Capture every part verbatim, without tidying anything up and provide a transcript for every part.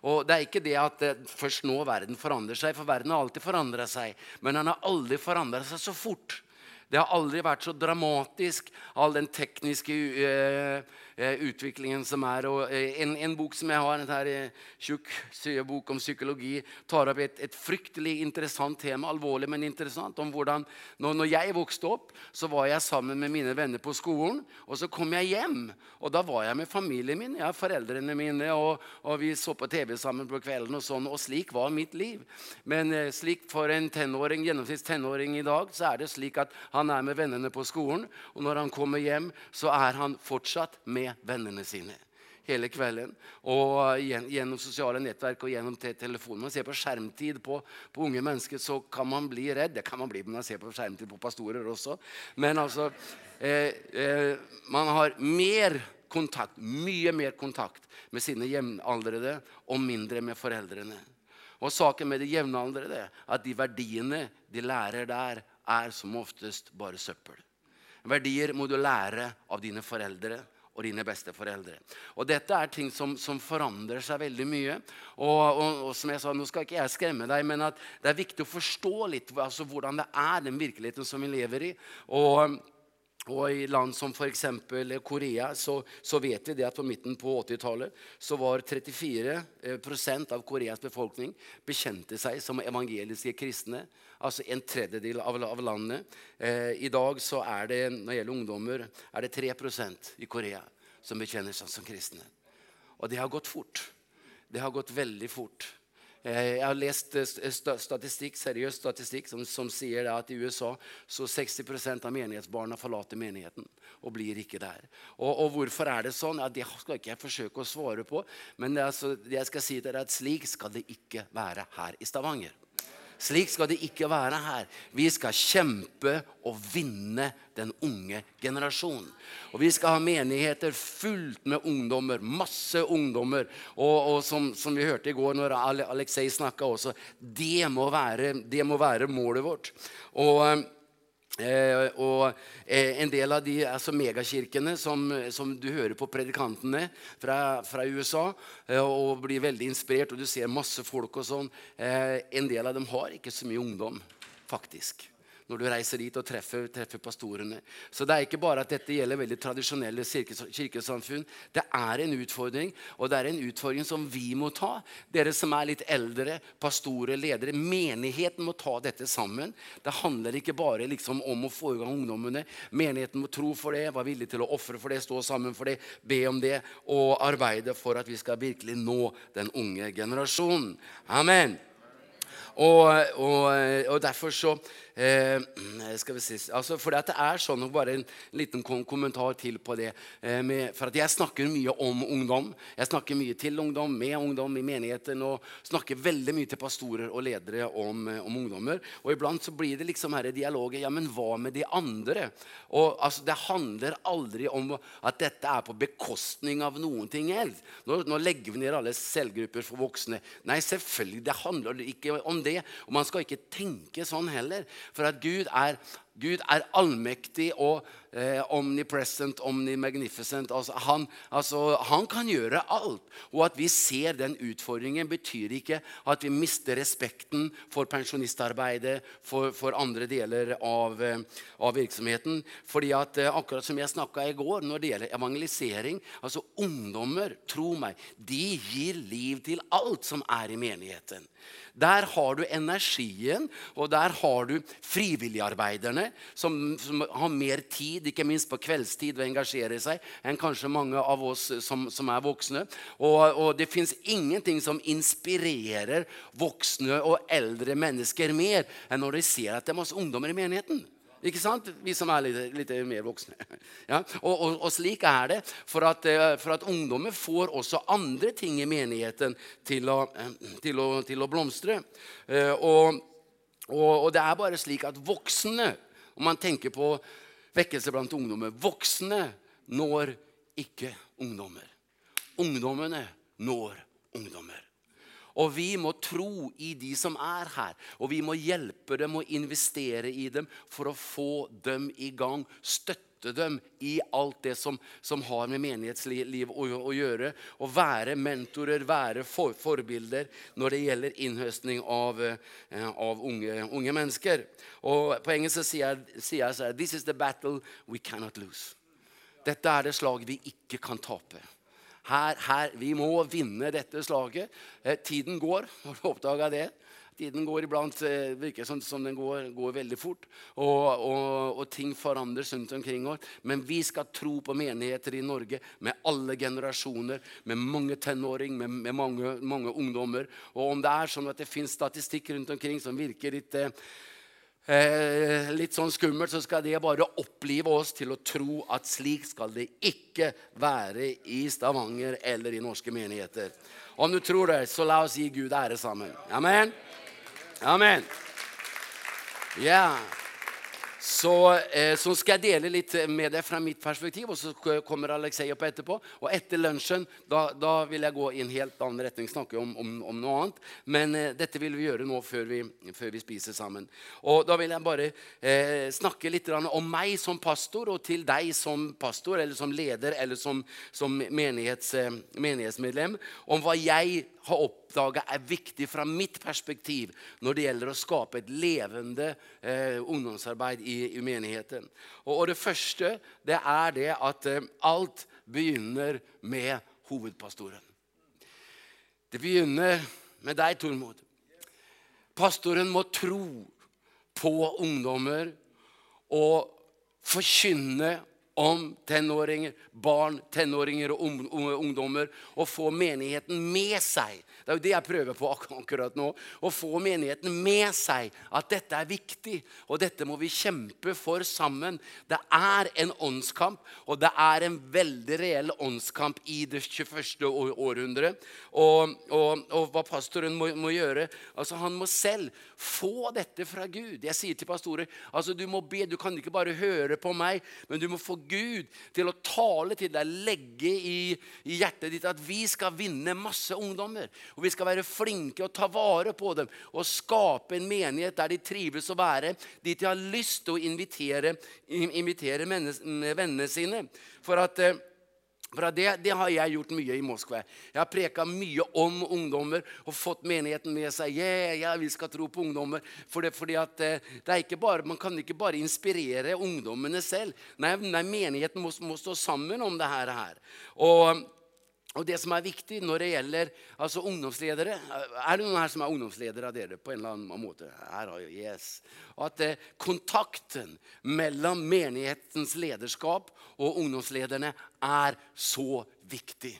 Og det er ikke det at det først nå verden forandrer seg, for verden har alltid forandret seg, men den har aldri forandret seg så fort. Det har aldri vært så dramatisk, all den tekniske uh, uh, utviklingen som er. Og, uh, en, en bok som jeg har, en her uh, tjukk bok om psykologi, tar opp et, et fryktelig interessant tema, alvorlig, men interessant, om hvordan, når, når jeg vokste opp, så var jeg sammen med mine venner på skolen, og så kom jeg hjem, og da var jeg med familien min, ja, foreldrene mine, og, og vi så på tv sammen på kvelden og sånn, og slik var mitt liv. Men uh, slik for en tenåring, gjennomsnitt tenåring i dag, så er det slik at han Han er med vennene på skolen, og når han kommer hjem, så er han fortsatt med vennene sine hele kvelden. Og gjennom sosiale nettverk og gjennom te telefonen. Man ser på skjermtid på, på unge mennesker, så kan man bli redd. Det kan man bli når man ser på skjermtid på pastorer også. Men altså, eh, eh, man har mer kontakt, mye mer kontakt med sine jevnaldrende og mindre med foreldrene. Og saken med de jevnaldrende, at de verdiene de lærer der, er som oftest bare søppel. Verdier må du lære av dine foreldre og dine besteforeldre. Og dette er ting som, som forandrer seg veldig mye. Og, og, og som jeg sa, nå skal ikke jeg skremme deg, men at det er viktig å forstå litt altså, hvordan det er den virkeligheten som vi lever i. Og Og i land som for eksempel Korea, så, så vet vi det at på midten på åttitallet så var trettifire prosent av Koreas befolkning bekjente seg som evangeliske kristne. Altså en tredjedel av, av landet. Eh, I dag så er det, når det gjelder ungdommer, er det tre prosent i Korea som bekjenner seg som kristne. Og det har gått fort. Det har gått veldig fort. Jeg har lest statistikk, seriøs statistikk som, som sier at i U S A så seksti prosent av menighetsbarna forlater menigheten og blir ikke der. Og, og hvorfor er det sånn? Ja, det skal ikke jeg forsøke å svare på, men det, altså, det jeg skal si til deg er at slik skal det ikke være her i Stavanger. Slik skal det ikke være her. Vi skal kjempe og vinne den unge generasjonen. Og vi skal ha menigheter fullt med ungdommer, masse ungdommer. Og, og som, som vi hørte i går når Alexei snakket også, det må være, det må være målet vårt. Og Eh, og eh, en del av de altså megakirkene som, som du hører på predikantene fra, fra U S A eh, og blir veldig inspirert, og du ser masse folk og sånn, eh, en del av dem har ikke så mye ungdom faktisk når du reiser dit og treffer, treffer pastorene. Så det er ikke bare at dette gjelder veldig tradisjonelle kirkesamfunn. Det er en utfordring, og det er en utfordring som vi må ta. Dere som er litt eldre, pastorer, ledere, menigheten må ta dette sammen. Det handler ikke bare liksom om å få i gang ungdommene. Menigheten må tro for det, være villig til å offre for det, stå sammen for det, be om det, og arbeide for at vi skal virkelig nå den unge generasjonen. Amen. Og, og, og derfor så eh, skal vi si, altså for det er sånn, bare en liten kommentar til på det, eh, med, for at jeg snakker mye om ungdom, jeg snakker mye til ungdom, med ungdom i menigheten, og snakker veldig mye til pastorer og ledere om, om ungdommer, og iblant så blir det liksom her i dialogen, ja, men hva med de andre? Og altså, det handler aldri om at dette er på bekostning av noen ting helt. Nå, nå legger vi ned alle selvgrupper for voksne. Nei, selvfølgelig, det handler ikke om det, og man skal ikke tenke sånn heller, for at Gud er, Gud er allmektig og eh, omnipresent, omnimagnificent. Altså han, altså, han kan gjøre alt, og at vi ser den utfordringen betyr ikke at vi mister respekten for pensjonistarbeidet, for, for andre deler av, av virksomheten. Fordi at akkurat som jeg snakket i går, når det gjelder evangelisering, altså ungdommer, tro meg, de gir liv til alt som er i menigheten. Der har du energien, og der har du frivilligarbeiderne som, som har mer tid, ikke minst på kveldstid, å engasjere seg enn kanskje mange av oss som, som er voksne. Og, og det finnes ingenting som inspirerer voksne og eldre mennesker mer enn når de ser at det er masse ungdommer i menigheten. Ikke sant? Vi som er litt, litt mer voksne. Ja? Og, og, og slik er det, for at, for at ungdommer får også andre ting i menigheten til å, til å, til å blomstre. Og, og, og det er bare slik at voksne, om man tenker på vekkelse blant ungdommer, voksne når ikke ungdommer. Ungdommene når ungdommer. Og vi må tro i de som er her, og vi må hjelpe dem og investere i dem for å få dem i gang, støtte støtte dem i alt det som, som har med menighetsliv å, å gjøre, og være mentorer, være for, forbilder når det gjelder innhøstning av, eh, av unge, unge mennesker. Og på engelsk sier jeg, sier jeg så her, this is the battle we cannot lose. Dette er det slag vi ikke kan tape. Her, her, vi må vinne dette slaget. Eh, tiden går, har du oppdaget det? Tiden går iblant, eh, virker som, som den går, går veldig fort, og, og, og ting forandres rundt omkring oss. Men vi skal tro på menigheter i Norge, med alle generasjoner, med mange tenåring, med, med mange, mange ungdommer. Og om det er sånn at det finnes statistikk rundt omkring som virker litt... Eh, Eh, litt sånn skummelt, så skal det bare opplive oss til å tro at slik skal det ikke være i Stavanger eller i norske menigheter. Om du tror det, så la oss gi Gud ære sammen. Amen. Amen. Ja. Så, eh, så skal jeg dele litt med deg fra mitt perspektiv, og så kommer Alexei opp etterpå. Og etter lunsjen, da, da vil jeg gå i en helt annen retning, snakke om, om, om noe annet. Men eh, dette vil vi gjøre nå før vi, før vi spiser sammen. Og da vil jeg bare eh, snakke litt om meg som pastor, og til deg som pastor, eller som leder, eller som, som menighets, eh, menighetsmedlem, om hva jeg har oppdaget er viktig fra mitt perspektiv når det gjelder å skape et levende eh, ungdomsarbeid i, i menigheten. Og, og det første, det er det at eh, alt begynner med hovedpastoren. Det begynner med deg, Tormod. Pastoren må tro på ungdommer og forkynne om tenåringer, barn, tenåringer og ungdommer, og få menigheten med seg. Det er jo det jeg prøver på akkurat nå, å få menigheten med seg, at dette er viktig, og dette må vi kjempe for sammen. Det er en åndskamp, og det er en veldig reell åndskamp i det tjueførste århundre. Og, og, og hva pastoren må, må gjøre, altså han må selv få dette fra Gud. Jeg sier til pastorer, altså du må be, du kan ikke bare høre på meg, men du må få Gud til å tale til deg, legge i, i hjertet ditt at vi skal vinne masse ungdommer, og vi skal være flinke og ta vare på dem, og skape en menighet der de trives å være, de har lyst til å invitere, invitere vennene sine, for at For det, det har jeg gjort mye i Moskva. Jeg har preket mye om ungdommer og fått menigheten med seg. Ja, yeah, yeah, vi skal tro på ungdommer. For det, fordi at det er ikke bare, man kan ikke bare inspirere ungdommene selv. Nei, nei menigheten må, må stå sammen om det her. Og, og det som er viktig når det gjelder altså ungdomsledere, er det noen her som er ungdomsledere av dere på en eller annen måte? Her har jeg, yes. At eh, kontakten mellom menighetens lederskap og ungdomslederne er så viktig.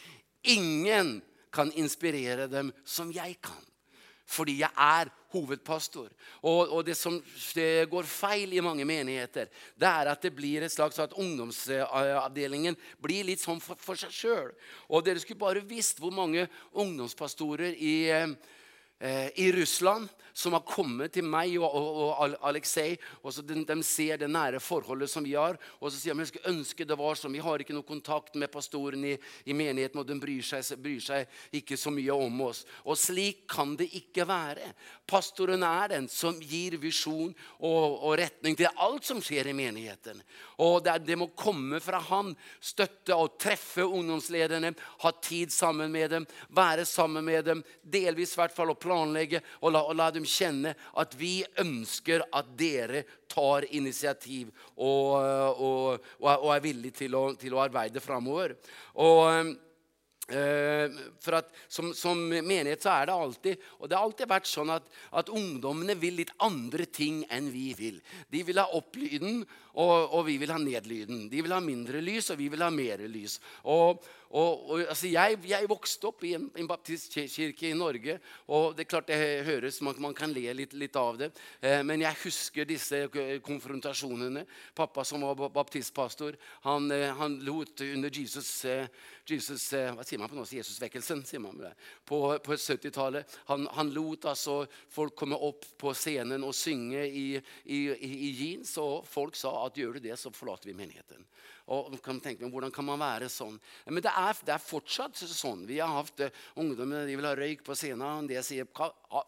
Ingen kan inspirere dem som jeg kan, fordi jeg er hovedpastor. Og, og det som det går feil i mange menigheter, det er at det blir et slags at ungdomsavdelingen blir litt sånn for, for seg selv. Og dere skulle bare visst hvor mange ungdomspastorer i, eh, i Russland som har kommet til meg og, og, og Alexei, og så de, de ser det nære forholdet som vi har, og så sier de, jeg skulle ønske det var som, vi har ikke noe kontakt med pastoren i, i menigheten, og de bryr seg, bryr seg ikke så mye om oss. Og slik kan det ikke være. Pastoren er den som gir visjon og, og retning til alt som skjer i menigheten. Og det, det må komme fra han, støtte og treffe ungdomslederne, ha tid sammen med dem, være sammen med dem, delvis i hvert fall å planlegge, og la, og la dem kjenne at vi ønsker at dere tar initiativ og, og, og er villige til å, til å arbeide fremover. Og Uh, for at som, som menighet så er det alltid, og det har alltid vært sånn at, at ungdommene vil litt andre ting enn vi vil. De vil ha opplyden, og, og vi vil ha nedlyden. De vil ha mindre lys, og vi vil ha mer lys. Og, og, og altså jeg, jeg vokste opp i en, en baptistkirke i Norge, og det er klart det høres, man, man kan le litt, litt av det, uh, men jeg husker disse konfrontasjonene. Pappa som var baptistpastor, han, uh, han lot under Jesus, uh, Jesus uh, hva sier man på nå? Jesusvekkelsen, sier man det. På, på syttitallet. Han, han lot altså folk komme opp på scenen og synge i, i, i, i jeans, og folk sa at gjør du det, så forlater vi menigheten. Og man kan tenke, men hvordan kan man være sånn? Men det er, det er fortsatt sånn. Vi har haft uh, ungdommer, de vil ha røyk på scenen, og det sier,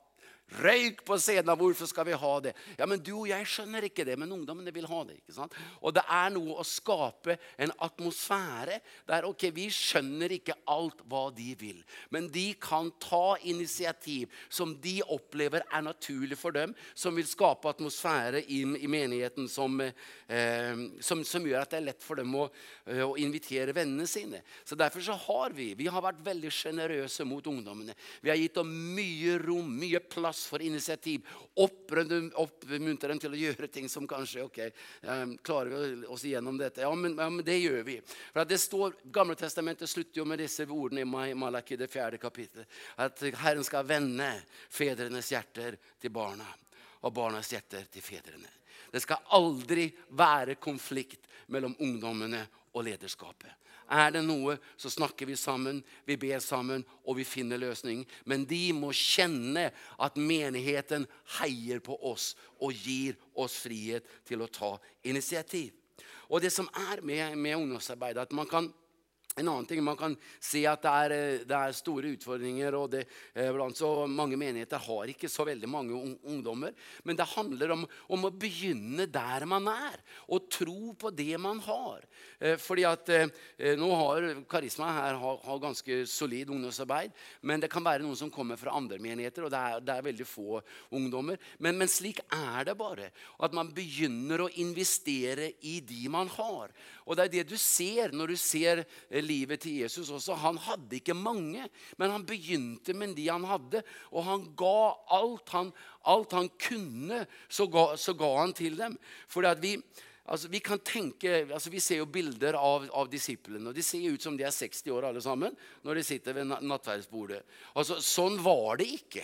Røyk på scenen, hvorfor skal vi ha det? Ja, men du og jeg skjønner ikke det, men ungdommene vil ha det, ikke sant? Og det er noe å skape en atmosfære der, ok, vi skjønner ikke alt hva de vil, men de kan ta initiativ som de opplever er naturlig for dem, som vil skape atmosfære i, i menigheten som, eh, som, som gjør at det er lett for dem å, å invitere vennene sine. Så derfor så har vi, vi har vært veldig generøse mot ungdommene. Vi har gitt dem mye rom, mye plass for initiativ, oppmuntre dem til å gjøre ting som kanskje, ok, um, klarer vi oss igjennom dette? Ja men, ja, men det gjør vi. For at det står, Gamle testamentet slutter jo med disse ordene i Malaki, det fjerde kapitlet, at Herren skal vende fedrenes hjerter til barna, og barnas hjerter til fedrene. Det skal aldri være konflikt mellom ungdommene og lederskapet. Er det noe, så snakker vi sammen, vi ber sammen, og vi finner løsning. Men de må kjenne at menigheten heier på oss og gir oss frihet til å ta initiativ. Og det som er med, med ungdomsarbeid, at man kan, en annen ting, man kan se at det er, det er store utfordringer, og det, blant så mange menigheter har ikke så veldig mange ungdommer, men det handler om, om å begynne der man er, og tro på det man har. Fordi at nå har Karisma her har, har ganske solid ungdomsarbeid, men det kan være noen som kommer fra andre menigheter, og det er, det er veldig få ungdommer. Men, men slik er det bare, at man begynner å investere i de man har. Og det er det du ser når du ser livet til Jesus også. Han hadde ikke mange, men han begynte med de han hadde, og han ga alt han, alt han kunne, så ga, så ga han til dem. Fordi at vi... Altså, vi kan tenke, altså, vi ser jo bilder av, av disiplene, og de ser ut som de er seksti år alle sammen, når de sitter ved nattverdsbordet. Altså, sånn var det ikke.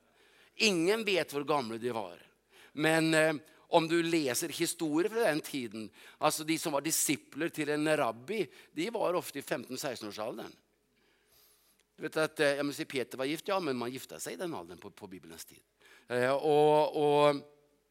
Ingen vet hvor gamle de var. Men eh, om du leser historier fra den tiden, altså de som var disipler til en rabbi, de var ofte i femten-seksten års alderen. Du vet at, jeg må si Peter var gift, ja, men man gifta seg i den alderen på, på Bibelens tid. Eh, og... og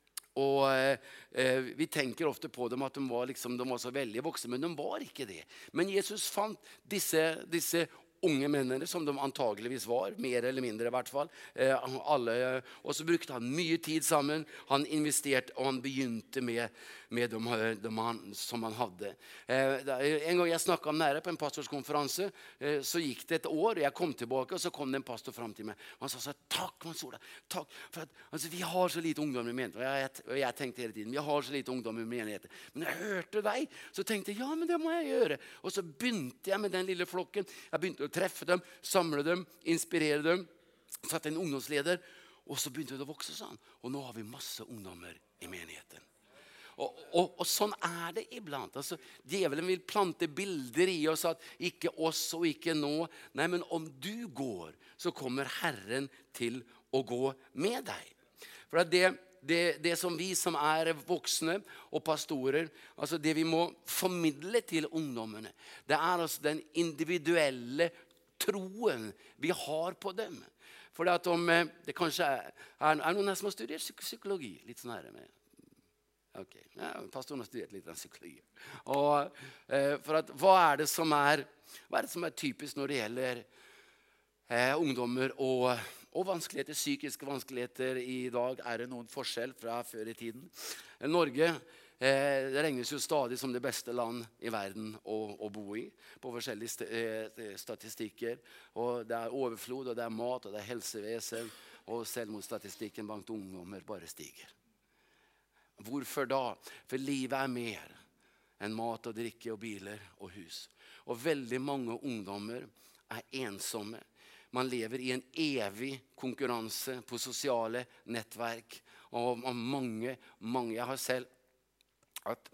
Og eh, vi tenker ofte på dem at de var, liksom, de var så veldig voksne, men de var ikke det. Men Jesus fant disse, disse unge mennene, som de antageligvis var, mer eller mindre i hvert fall. Eh, alle, og så brukte han mye tid sammen. Han investerte, og han begynte med, med dem, dem han, som han hadde. Eh, en gang jeg snakket om nære på en pastorskonferanse, eh, så gikk det et år, og jeg kom tilbake, og så kom det en pastor frem til meg. Og han sa så, takk, Mons Ola, takk. For at, altså, vi har så lite ungdom i menigheten. Og jeg, og jeg tenkte hele tiden, vi har så lite ungdom i menigheten. Men jeg hørte deg, så tenkte jeg, ja, men det må jeg gjøre. Og så begynte jeg med den lille flokken. Jeg begynte å treffe dem, samle dem, inspirere dem, satte en ungdomsleder, og så begynte det å vokse sånn. Og nå har vi masse ungdommer i menigheten. Og, og, og sånn er det iblant. Altså, djevelen vil plante bilder i oss at ikke oss og ikke nå. Nei, men om du går, så kommer Herren til å gå med deg. For at det Det, det som vi som er voksne og pastorer, altså det vi må formidle til ungdommene, det er altså den individuelle troen vi har på dem. For det at om det kanskje er, er, er noen som har studert psykologi, litt sånn her med. Ok, ja, pastoren har studert litt av psykologi. Og eh, for at, hva er det som er, hva er det som er typisk når det gjelder eh, ungdommer og Og vanskeligheter, psykiske vanskeligheter i dag? Er det noen forskjell fra før i tiden? Norge eh, det regnes jo stadig som det beste land i verden å, å bo i, på forskjellige st eh, statistikker. Og det er overflod, og det er mat, og det er helsevesen, og selvmordsstatistikken blant ungdommer bare stiger. Hvorfor da? For livet er mer enn mat og drikke og biler og hus. Og veldig mange ungdommer er ensomme. Man lever i en evig konkurranse på sosiale nettverk. Og mange, mange, jeg har selv hatt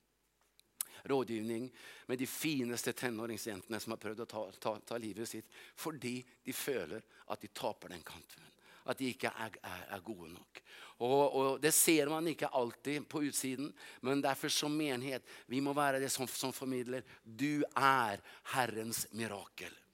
rådgivning med de fineste tenåringsjentene som har prøvd å ta, ta, ta livet sitt, fordi de føler at de taper den kampen. At de ikke er, er, er gode nok. Og, og det ser man ikke alltid på utsiden, men derfor som menighet, vi må være det som, som formidler. Du er Herrens mirakel.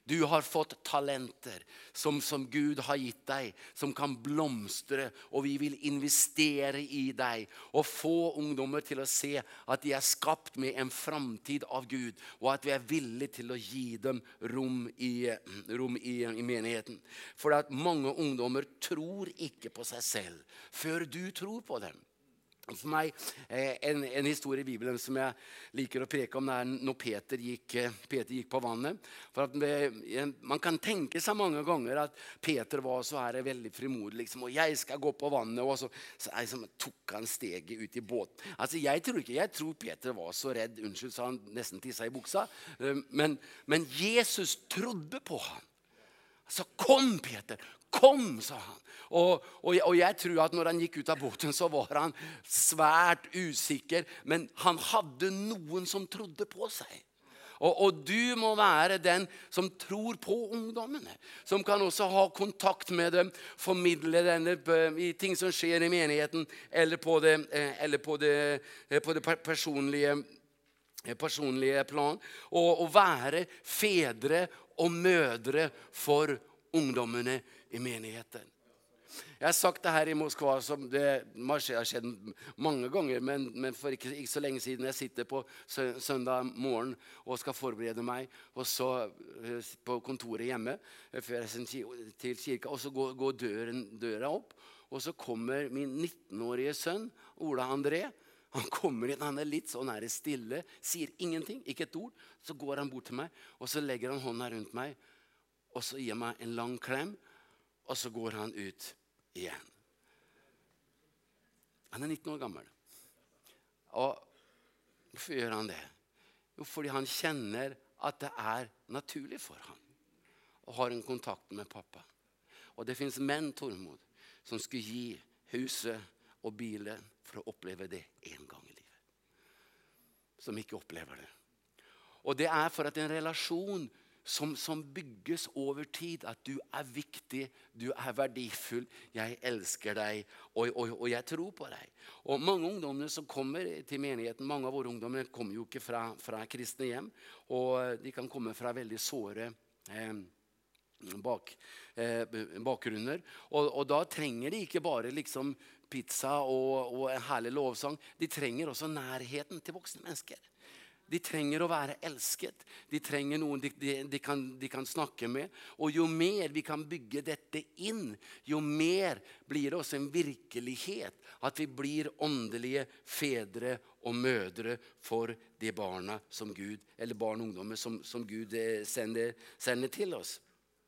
Du har fått talenter som, som Gud har gitt deg, som kan blomstre, og vi vil investere i deg og få ungdommer til å se at de er skapt med en framtid av Gud, og at vi er villige til å gi dem rom i, rom i, i menigheten. For at mange ungdommer tror ikke på seg selv før du tror på dem. For meg, en, en historie i Bibelen som jeg liker å preke om, er når Peter gikk, Peter gikk på vannet. For at man kan tenke seg mange ganger at Peter var så her veldig frimodig, liksom, og jeg skal gå på vannet, og så, så liksom, tok han steget ut i båten. Altså, jeg tror ikke, jeg tror Peter var så redd, unnskyld, så han nesten tisset i buksa, men, men Jesus trodde på han. Så kom Peter, kom, sa han. Og, og, og jeg tror at når han gikk ut av båten, så var han svært usikker, men han hadde noen som trodde på seg. Og, og du må være den som tror på ungdommene, som kan også ha kontakt med dem, formidle denne i ting som skjer i menigheten, eller på det, eller på det, på det personlige, personlige plan, og, og være fedre og mødre for ungdommene i menigheten. Jeg har sagt det her i Moskva, som det har skjedd mange ganger, men, men for ikke, ikke så lenge siden jeg sitter på søndag morgen og skal forberede meg, og så på kontoret hjemme, før jeg sender til kirka, og så går, går døren, døra opp, og så kommer min nittenårige sønn, Ola André. Han kommer inn, han er litt sånn her stille, sier ingenting, ikke et ord. Så går han bort til meg, og så legger han hånda rundt meg, og så gir meg en lang klem, og så går han ut igjen. Han er nitten år gammel. Og hvorfor gjør han det? Jo, fordi han kjenner at det er naturlig for ham. Og har en kontakt med pappa. Og det finnes menn, Tormod, som skulle gi huset og bilen for å oppleve det en gang i livet. Som ikke opplever det. Og det er for at en relasjon Som, som bygges over tid, at du er viktig, du er verdifull, jeg elsker deg, og, og, og jeg tror på deg. Og mange ungdommer som kommer til menigheten, mange av våre ungdommer kommer jo ikke fra, fra kristne hjem, og de kan komme fra veldig såre eh, bak, eh, bakgrunner, og, og da trenger de ikke bare liksom pizza og, og en herlig lovsang, de trenger også nærheten til voksne mennesker. De trenger å være elsket. De trenger noen de, de, de, kan, de kan snakke med. Og jo mer vi kan bygge dette inn, jo mer blir det også en virkelighet at vi blir åndelige fedre og mødre for de barna som Gud, eller barn og ungdommer som, som Gud sender, sender til oss.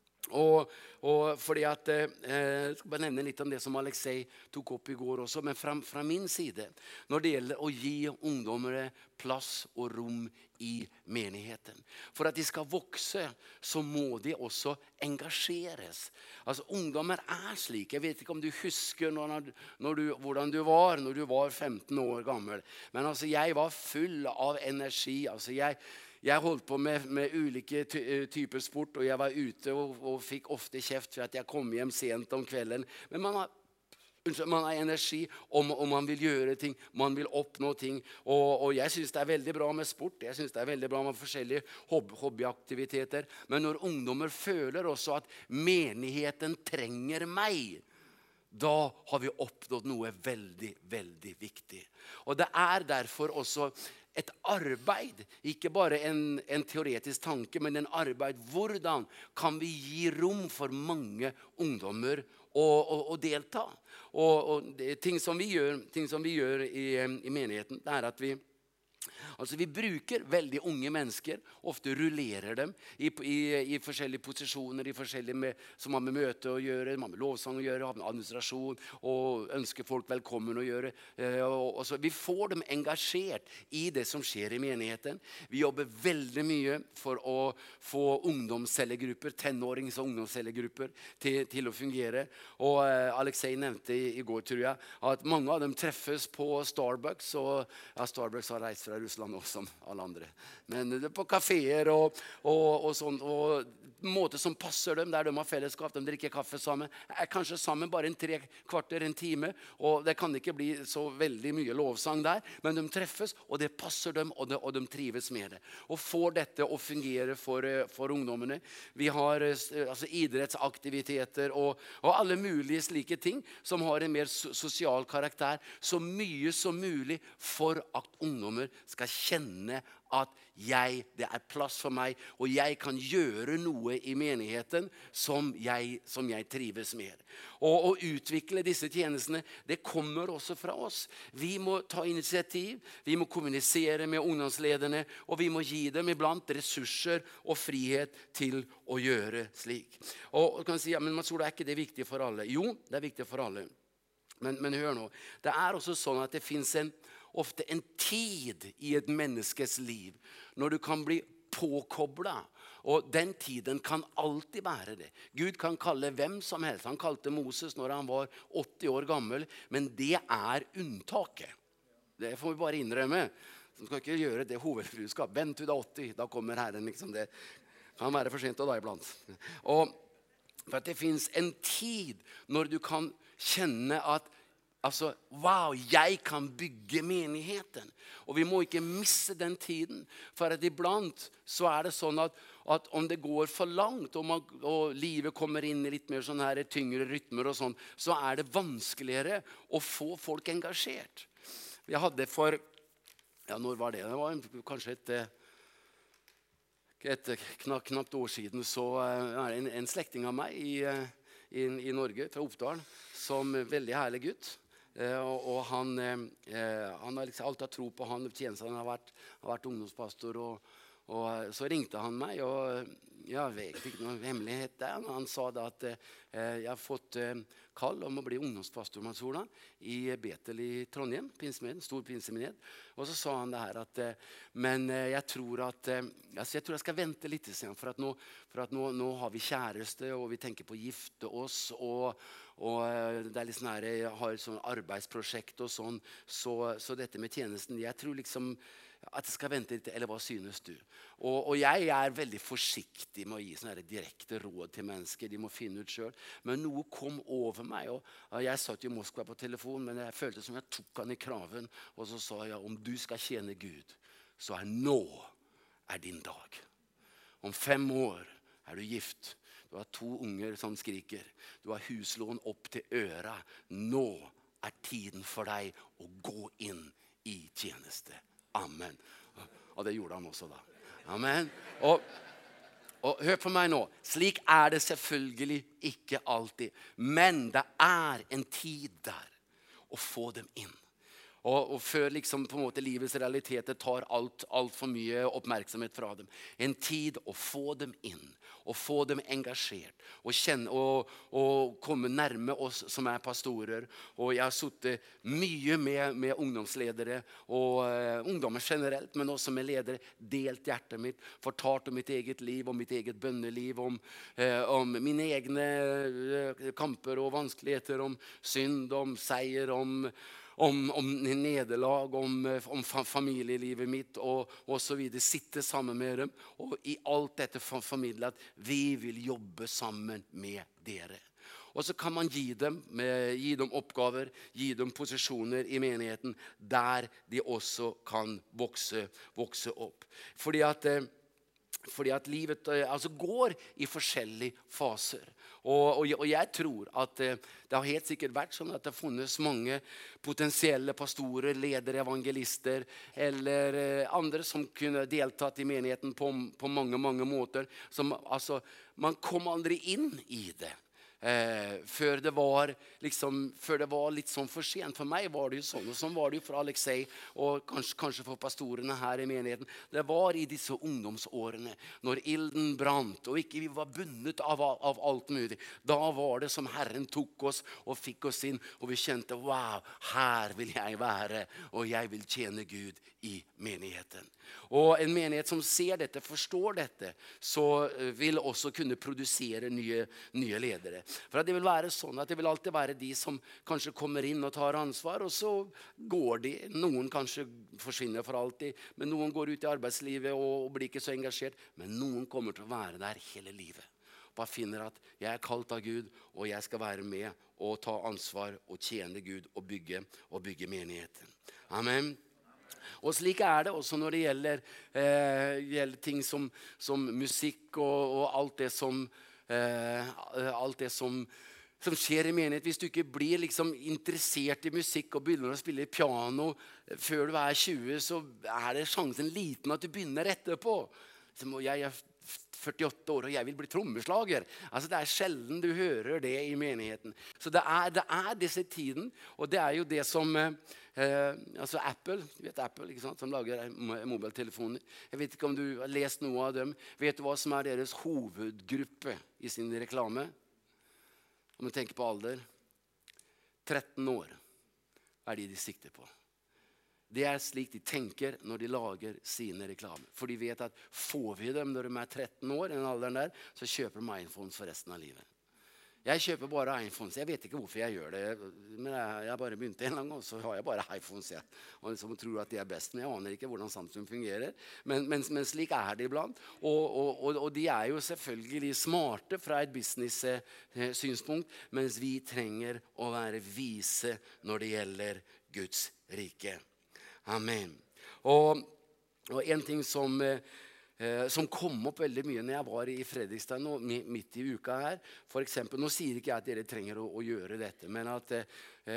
Og, og fordi at eh, jeg skal bare nevne litt om det som Alexei tok opp i går også, men fra, fra min side, når det gjelder å gi ungdommer plass og rom i menigheten. For at de skal vokse, så må de også engasjeres. Altså, ungdommer er slik. Jeg vet ikke om du husker når, når du, hvordan du var når du var femten år gammel. Men altså, jeg var full av energi. Altså, jeg... Jeg holdt på med, med ulike ty typer sport, og jeg var ute og, og fikk ofte kjeft for at jeg kom hjem sent om kvelden. Men man har, unnskyld, man har energi, og, og man vil gjøre ting, man vil oppnå ting. Og, og jeg synes det er veldig bra med sport, jeg synes det er veldig bra med forskjellige hob hobbyaktiviteter. Men når ungdommer føler også at menigheten trenger meg, da har vi oppnådd noe veldig, veldig viktig. Og det er derfor også et arbeid, ikke bare en, en teoretisk tanke, men en arbeid. Hvordan kan vi gi rom for mange ungdommer å, å, å delta? Og, og det, ting som vi gjør, ting som vi gjør i, i menigheten, det er at vi Altså vi bruker veldig unge mennesker, ofte rullerer dem i, i, i forskjellige posisjoner, i forskjellige med, som har med møte å gjøre, man har med lovsang å gjøre, har med administrasjon, og ønsker folk velkommen å gjøre. Og, og så vi får dem engasjert i det som skjer i menigheten. Vi jobber veldig mye for å få ungdomscellegrupper, tenårings- og ungdomscellegrupper til, til å fungere. Og uh, Alexei nevnte i, i går, tror jeg, at mange av dem treffes på Starbucks, og ja, Starbucks har reist fra Russland også, som alle andre. Men det er på kaféer og, og, og sånn, og måte som passer dem, der de har fellesskap, de drikker kaffe sammen, er kanskje sammen bare en tre kvarter, en time, og det kan ikke bli så veldig mye lovsang der, men de treffes, og det passer dem, og de, og de trives med det. Og får dette å fungere for, for ungdommene. Vi har altså, idrettsaktiviteter og, og alle mulige slike ting som har en mer sosial karakter, så mye som mulig for at ungdommer skal kjenne at jeg, det er plass for meg, og jeg kan gjøre noe i menigheten som jeg, som jeg trives med. Og å utvikle disse tjenestene, det kommer også fra oss. Vi må ta initiativ, vi må kommunisere med ungdomslederne, og vi må gi dem iblant ressurser og frihet til å gjøre slik. Og kan si, ja, men Mats Ola, er ikke det viktig for alle? Jo, det er viktig for alle. Men, men hør nå, det er også sånn at det finnes en ofte en tid i et menneskes liv når du kan bli påkoblet, og den tiden kan alltid være det. Gud kan kalle hvem som helst. Han kalte Moses når han var åtti år gammel, men det er unntaket. Det får vi bare innrømme. Så skal ikke gjøre det hovedbudskap. Vent til du er åtti, da kommer Herren. Liksom. Det kan være for sent å da iblant. Og for at det finnes en tid når du kan kjenne at altså, wow, jeg kan bygge menigheten. Og vi må ikke misse den tiden. For at iblant så er det sånn at, at om det går for langt, og, man, og livet kommer inn i litt mer sånn her tyngre rytmer og sånn, så er det vanskeligere å få folk engasjert. Jeg hadde for, ja, når var det? Det var kanskje et, et knapt, knapt år siden, så er det en, en slekting av meg i, i, i Norge, fra Oppdal, som veldig herlig gutt. Uh, og, og han, uh, han har liksom alltid tro på han, tjenesten, han har vært, har vært ungdomspastor, og, og uh, så ringte han meg, og uh, jeg vet ikke noen hemmelighet der. Han sa da at uh, jeg har fått uh, kall om å bli ungdomspastor Mats Ola, i Betel i Trondheim, pinsemenighet, stor pinsemenighet. Og så sa han det her at, uh, men uh, jeg tror at, uh, altså jeg tror jeg skal vente litt sen, for at, nå, for at nå, nå har vi kjæreste, og vi tenker på å gifte oss, og Og det er litt sånn her, jeg har et sånn arbeidsprosjekt og sånn, så, så dette med tjenesten, jeg tror liksom at jeg skal vente litt, eller hva synes du? Og, og jeg er veldig forsiktig med å gi sånne direkte råd til mennesker, de må finne ut selv. Men noe kom over meg, og, og jeg satt i Moskva på telefon, men jeg følte som jeg tok han i kraven, og så sa jeg, om du skal tjene Gud, så er nå er din dag. Om fem år er du gift. Du har to unger som skriker. Du har huslån opp til øra. Nå er tiden for deg å gå inn i tjeneste. Amen. Og det gjorde han også da. Amen. Og, og hør på meg nå. Slik er det selvfølgelig ikke alltid. Men det er en tid der å få dem inn. Og, og før liksom på en måte livets realiteter tar alt, alt for mye oppmerksomhet fra dem. En tid å få dem inn, og få dem engasjert, og, kjenne, og, og komme nærme oss som er pastorer. Og jeg har suttet mye med, med ungdomsledere, og uh, ungdommer generelt, men også med ledere, delt hjertet mitt, fortalt om mitt eget liv, om mitt eget bønneliv, om, uh, om mine egne uh, kamper og vanskeligheter, om synd, om seier, om Om, om nederlag, om, om familielivet mitt og, og så videre. Sitte sammen med dem og i alt dette formidle at vi vil jobbe sammen med dere. Og så kan man gi dem, med, gi dem oppgaver, gi dem posisjoner i menigheten der de også kan vokse, vokse opp. Fordi at, fordi at livet altså, går i forskjellige faser. Og, og, og jeg tror at eh, det har helt sikkert vært sånn at det har funnes mange potensielle pastorer, ledere, evangelister eller eh, andre som kunne deltatt i menigheten på, på mange, mange måter. Som, altså, man kom aldri inn i det. Eh, før, det var, liksom, før det var litt sånn for sent. For meg var det jo sånn, og sånn var det jo for Alexei, og kanskje, kanskje for pastorene her i menigheten. Det var i disse ungdomsårene, når ilden brant, og ikke vi var bundet av, av alt mulig. Da var det som Herren tok oss og fikk oss inn, og vi kjente, wow, her vil jeg være, og jeg vil tjene Gud i menigheten. Og en menighet som ser dette, forstår dette, så vil også kunne produsere nye, nye ledere. For det vil være sånn at det vil alltid være de som kanskje kommer inn og tar ansvar, og så går de. Noen kanskje forsvinner for alltid, men noen går ut i arbeidslivet og, og blir ikke så engasjert. Men noen kommer til å være der hele livet. Bare finner at jeg er kalt av Gud, og jeg skal være med og ta ansvar og tjene Gud og bygge, og bygge menigheten. Amen. Og slik er det også når det gjelder, eh, gjelder ting som, som musikk og, og alt det som, eh, alt det som, som skjer i menighet. Hvis du ikke blir liksom interessert i musikk og begynner å spille piano før du er tjue, så er det sjansen liten at du begynner etterpå. Så må jeg... jeg førtiåtte år, og jeg vil bli trommeslager. Altså, det er sjelden du hører det i menigheten. Så det er, det er disse tiden, og det er jo det som eh, altså Apple, du vet Apple, ikke sant, som lager mobiltelefoner. Jeg vet ikke om du har lest noe av dem. Vet du hva som er deres hovedgruppe i sin reklame? Om du tenker på alder. tretten år er de de sikter på. Det er slik de tenker når de lager sine reklamer. For de vet at får vi dem når de er tretten år, i den alderen der, så kjøper de iPhones for resten av livet. Jeg kjøper bare iPhones. Jeg vet ikke hvorfor jeg gjør det. Men jeg har bare begynt en gang, og så har jeg bare iPhones. Jeg. Og som tror at de er best, men jeg aner ikke hvordan Samsung fungerer. Men, men, men slik er det iblant. Og, og, og, og de er jo selvfølgelig smarte fra et business-synspunkt, mens vi trenger å være vise når det gjelder Guds rike. Amen. Og, og en ting som, eh, som kom opp veldig mye når jeg var i Fredrikstad nå, midt i uka her, for eksempel, nå sier ikke jeg at dere trenger å, å gjøre dette, men at eh,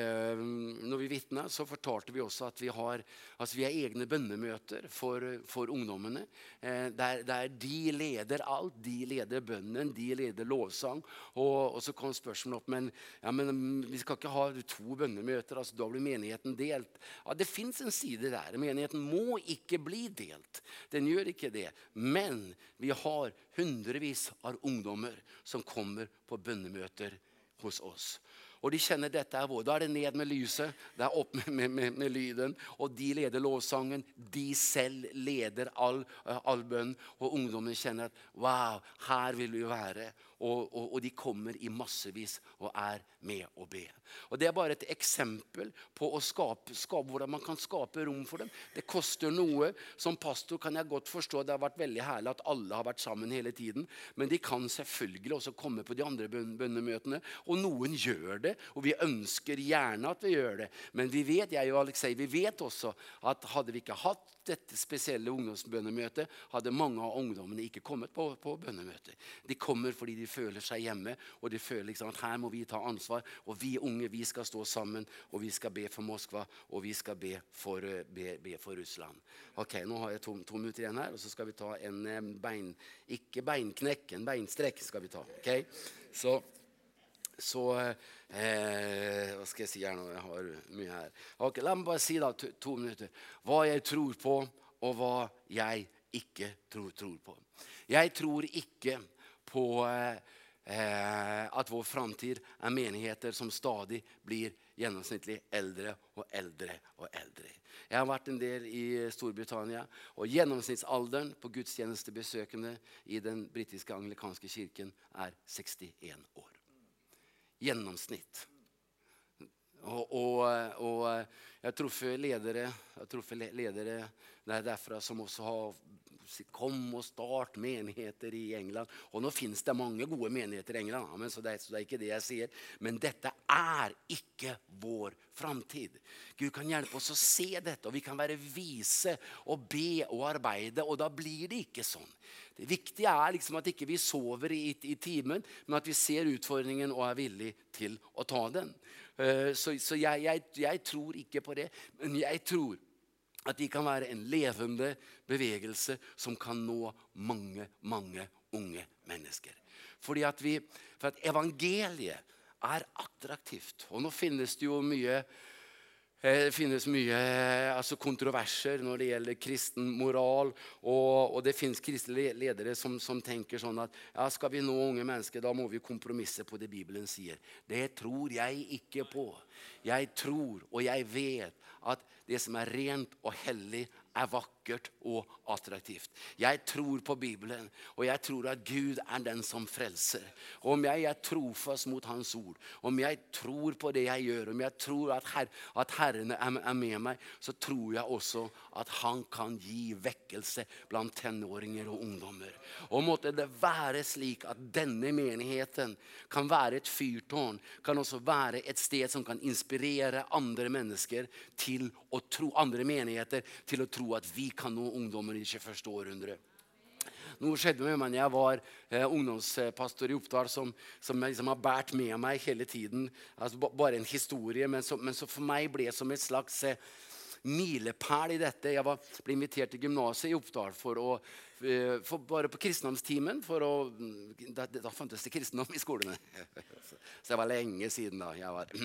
når vi vittnet, så fortalte vi også at vi har, altså vi har egne bønnemøter for, for ungdommene, eh, der, der de leder alt, de leder bønnen, de leder lovsang, og, og så kom spørsmålet opp, men, ja, men vi skal ikke ha to bønnemøter, altså da blir menigheten delt. Ja, det finnes en side der, menigheten må ikke bli delt, den gjør ikke det, men vi har hundrevis av ungdommer som kommer på bønnemøter hos oss. Og de kjenner dette er vår. Da er det ned med lyset, det er opp med, med, med, med lyden, og de leder lovsangen, de selv leder all, all bønn, og ungdommen kjenner at, wow, her vil vi være. Og, og, og de kommer i massevis og er med å be. Og det er bare et eksempel på å skape, skape, hvordan man kan skape rom for dem. Det koster noe. Som pastor kan jeg godt forstå at det har vært veldig herlig at alle har vært sammen hele tiden. Men de kan selvfølgelig også komme på de andre bøn- bønnemøtene. Og noen gjør det, og vi ønsker gjerne at vi gjør det. Men vi vet, jeg og Alexei, vi vet også at hadde vi ikke hatt dette spesielle ungdomsbønnemøtet, hadde mange av ungdommene ikke kommet på, på bønnemøtet. De kommer fordi de føler seg hjemme, og de føler liksom at her må vi ta ansvar, og vi unge, vi skal stå sammen, og vi skal be for Moskva, og vi skal be for, be, be for Russland. Ok, nå har jeg to, to minutter igjen her, og så skal vi ta en bein, ikke beinknekk, en beinstrekk skal vi ta, ok? Så, så eh, hva skal jeg si her nå? Jeg har mye her. Ok, la meg bare si da, to, to minutter. Hva jeg tror på, og hva jeg ikke tror, tror på. Jeg tror ikke på eh, at vår framtid er menigheter som stadig blir gjennomsnittlig eldre og eldre og eldre. Jeg har vært en del i Storbritannia, og gjennomsnittsalderen på gudstjenestebesøkende i den britiske anglikanske kirken er sekstien år. Gjennomsnitt. Og, og, og jeg tror for ledere, jeg tror for ledere der derfra som også har kom og start menigheter i England. Og nå finnes det mange gode menigheter i England, men så det, så det er ikke det jeg sier. Men dette er ikke vår framtid. Gud kan hjelpe oss å se dette, og vi kan være vise og be og arbeide, og da blir det ikke sånn. Det viktige er liksom at ikke vi sover i, i timen, men at vi ser utfordringen og er villig til å ta den. Så, så jeg, jeg, jeg tror ikke på det, men jeg tror at de kan være en levende bevegelse som kan nå mange, mange unge mennesker. Fordi at vi, for at evangeliet er attraktivt. Og nå finnes det jo mye, det finnes mye altså kontroverser når det gjelder kristen moral, og, og det finnes kristne ledere som, som tenker sånn at ja, skal vi nå unge mennesker, da må vi kompromisse på det Bibelen sier. Det tror jeg ikke på. Jeg tror, og jeg vet, at det som er rent og hellig er vakkert og attraktivt. Jeg tror på Bibelen, og jeg tror at Gud er den som frelser. Og om jeg er trofast mot hans ord, om jeg tror på det jeg gjør, om jeg tror at, her, at Herren er, er med meg, så tror jeg også at han kan gi vekkelse blant tenåringer og ungdommer. Og måtte det være slik at denne menigheten kan være et fyrtårn, kan også være et sted som kan inspirere andre mennesker til å tro, andre menigheter til å tro at vi kan nå ungdommer i tjueførste århundre. Noe skjedde med meg når jeg var eh, ungdomspastor i Oppdal, som, som liksom har bært med meg hele tiden. Altså, ba, bare en historie, men så, men så for meg ble det som et slags eh, milepæl i dette. Jeg var, ble invitert til gymnaset i Oppdal for å eh, for bare på kristendomstimen, for å, da, da fantes det kristendom i skolene. Så det var lenge siden da. Jeg var,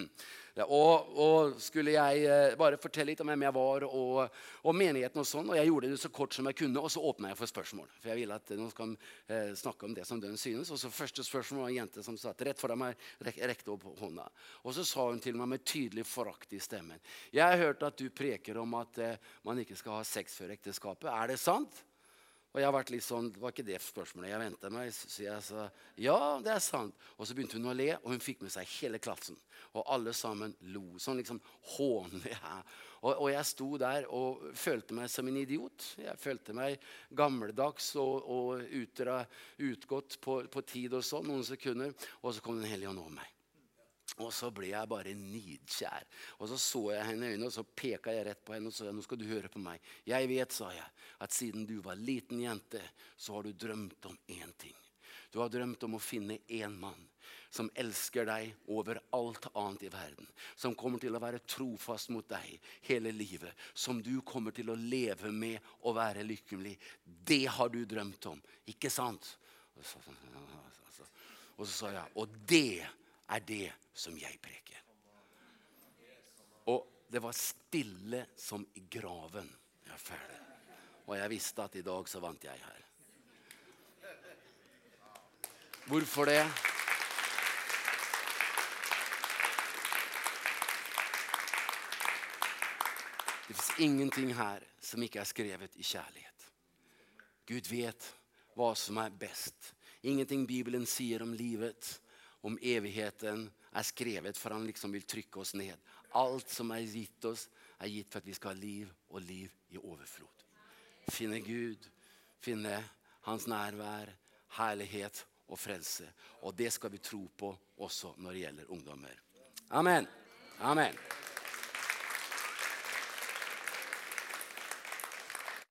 og, og skulle jeg eh, bare fortelle litt om hvem jeg var og, og menigheten og sånn, og jeg gjorde det så kort som jeg kunne, og så åpnet jeg for spørsmål. For jeg ville at noen skal eh, snakke om det som den synes. Og så første spørsmål var en jente som satt rett foran meg, rek, rekte opp hånda. Og så sa hun til meg med tydelig forakt i stemmen: jeg har hørt at du preker om at eh, man ikke skal ha sex før ekteskapet. Er det sant? Og jeg har vært litt sånn, det var ikke det spørsmålet jeg ventet meg, så jeg sa, ja, det er sant. Og så begynte hun å le, og hun fikk med seg hele klassen. Og alle sammen lo, sånn liksom hånlig her. Og, og jeg sto der og følte meg som en idiot. Jeg følte meg gammeldags og, og utdra, utgått på, på tid og sånn, noen sekunder. Og så kom den hellige ånd over meg. Og så ble jeg bare nidkjær. Og så så jeg henne i øynene, og så pekte jeg rett på henne og sa, nå skal du høre på meg. Jeg vet, sa jeg, at siden du var liten jente, så har du drømt om en ting. Du har drømt om å finne en mann som elsker deg over alt annet i verden. Som kommer til å være trofast mot deg hele livet. Som du kommer til å leve med og være lykkelig. Det har du drømt om, ikke sant? Og så, og så sa jeg, og det er det som jeg preker. Og det var stille som i graven. Jeg er ferdig. Og jeg visste at i dag så vant jeg her. Hvorfor det? Det finnes ingenting her som ikke er skrevet i kjærlighet. Gud vet hva som er best. Ingenting Bibelen sier om livet, om evigheten, er skrevet for han liksom vil trykke oss ned. Alt som er gitt oss, er gitt for at vi skal ha liv og liv i overflod. Finne Gud, finne hans nærvær, herlighet og frelse. Og det skal vi tro på også når det gjelder ungdommer. Amen. Amen.